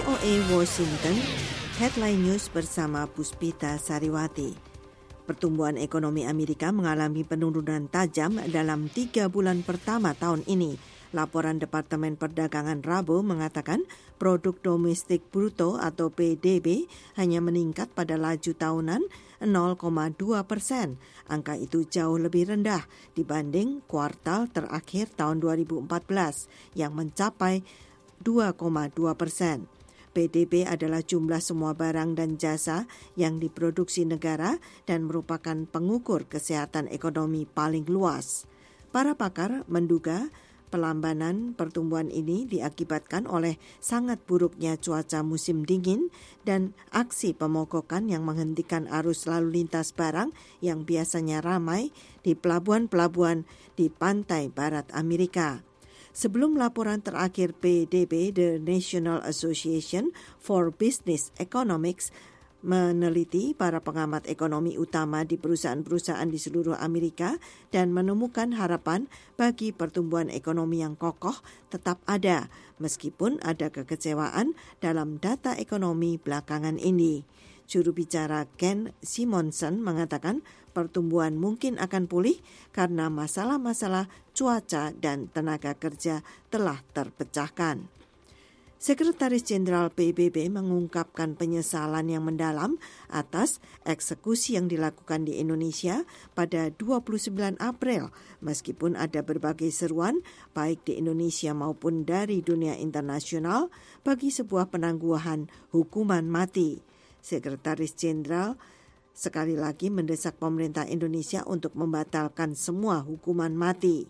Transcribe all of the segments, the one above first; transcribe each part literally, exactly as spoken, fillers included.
O A Washington, Headline News bersama Puspita Sariwati. Pertumbuhan ekonomi Amerika mengalami penurunan tajam dalam tiga bulan pertama tahun ini. Laporan Departemen Perdagangan Rabu mengatakan produk domestik bruto atau P D B hanya meningkat pada laju tahunan nol koma dua persen. Angka itu jauh lebih rendah dibanding kuartal terakhir tahun dua ribu empat belas yang mencapai dua koma dua persen. P D B adalah jumlah semua barang dan jasa yang diproduksi negara dan merupakan pengukur kesehatan ekonomi paling luas. Para pakar menduga pelambanan pertumbuhan ini diakibatkan oleh sangat buruknya cuaca musim dingin dan aksi pemogokan yang menghentikan arus lalu lintas barang yang biasanya ramai di pelabuhan-pelabuhan di pantai barat Amerika. Sebelum laporan terakhir P D B, The National Association for Business Economics meneliti para pengamat ekonomi utama di perusahaan-perusahaan di seluruh Amerika dan menemukan harapan bagi pertumbuhan ekonomi yang kokoh tetap ada, meskipun ada kekecewaan dalam data ekonomi belakangan ini. Juru bicara Ken Simonson mengatakan pertumbuhan mungkin akan pulih karena masalah-masalah cuaca dan tenaga kerja telah terpecahkan. Sekretaris Jenderal P B B mengungkapkan penyesalan yang mendalam atas eksekusi yang dilakukan di Indonesia pada dua puluh sembilan April, meskipun ada berbagai seruan baik di Indonesia maupun dari dunia internasional bagi sebuah penangguhan hukuman mati. Sekretaris Jenderal sekali lagi mendesak pemerintah Indonesia untuk membatalkan semua hukuman mati.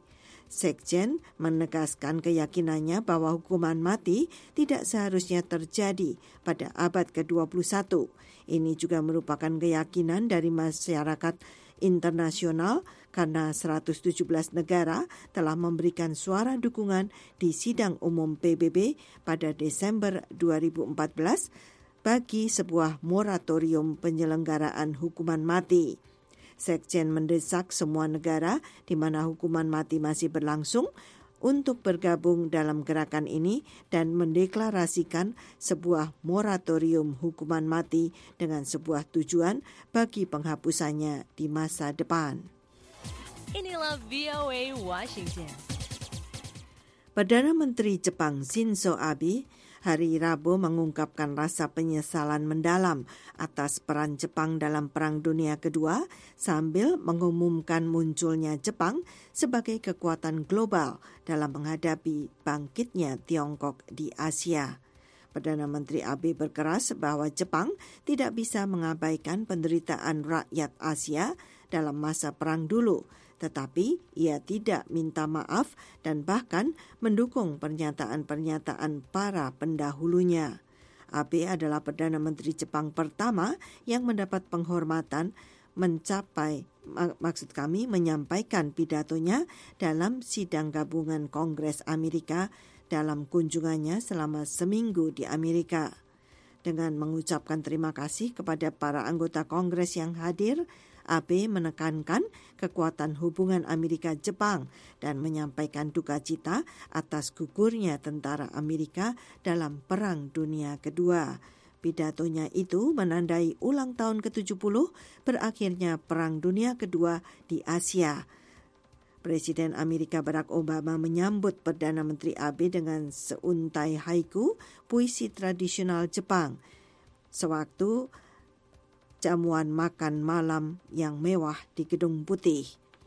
Sekjen menegaskan keyakinannya bahwa hukuman mati tidak seharusnya terjadi pada abad ke dua puluh satu. Ini juga merupakan keyakinan dari masyarakat internasional karena seratus tujuh belas negara telah memberikan suara dukungan di sidang umum P B B pada Desember dua ribu empat belas bagi sebuah moratorium penyelenggaraan hukuman mati. Sekjen mendesak semua negara di mana hukuman mati masih berlangsung untuk bergabung dalam gerakan ini dan mendeklarasikan sebuah moratorium hukuman mati dengan sebuah tujuan bagi penghapusannya di masa depan. Inilah V O A Washington. Perdana Menteri Jepang Shinzo Abe hari Rabu mengungkapkan rasa penyesalan mendalam atas peran Jepang dalam Perang Dunia Kedua sambil mengumumkan munculnya Jepang sebagai kekuatan global dalam menghadapi bangkitnya Tiongkok di Asia. Perdana Menteri Abe berkeras bahwa Jepang tidak bisa mengabaikan penderitaan rakyat Asia dalam masa perang dulu, tetapi ia tidak minta maaf dan bahkan mendukung pernyataan-pernyataan para pendahulunya. Abe adalah Perdana Menteri Jepang pertama yang mendapat penghormatan mencapai, mak- maksud kami menyampaikan pidatonya dalam sidang gabungan Kongres Amerika dalam kunjungannya selama seminggu di Amerika. Dengan mengucapkan terima kasih kepada para anggota Kongres yang hadir, Abe menekankan kekuatan hubungan Amerika-Jepang dan menyampaikan duka cita atas gugurnya tentara Amerika dalam Perang Dunia Kedua. Pidatonya itu menandai ulang tahun ke tujuh puluh berakhirnya Perang Dunia Kedua di Asia. Presiden Amerika Barack Obama menyambut Perdana Menteri Abe dengan seuntai haiku, puisi tradisional Jepang, sewaktu jamuan makan malam yang mewah di Gedung Putih.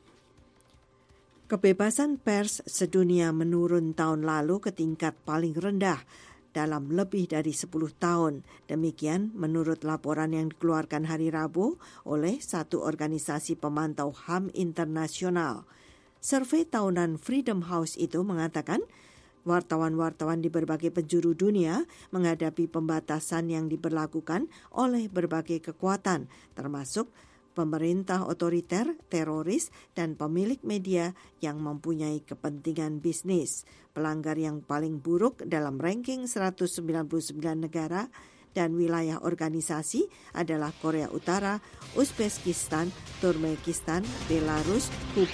Kebebasan pers sedunia menurun tahun lalu ke tingkat paling rendah dalam lebih dari sepuluh tahun. Demikian menurut laporan yang dikeluarkan hari Rabu oleh satu organisasi pemantau H A M internasional. Survei tahunan Freedom House itu mengatakan wartawan-wartawan di berbagai penjuru dunia menghadapi pembatasan yang diberlakukan oleh berbagai kekuatan, termasuk pemerintah otoriter, teroris, dan pemilik media yang mempunyai kepentingan bisnis. Pelanggar yang paling buruk dalam ranking seratus sembilan puluh sembilan negara dan wilayah organisasi adalah Korea Utara, Uzbekistan, Turkmenistan, Belarus, Kuba,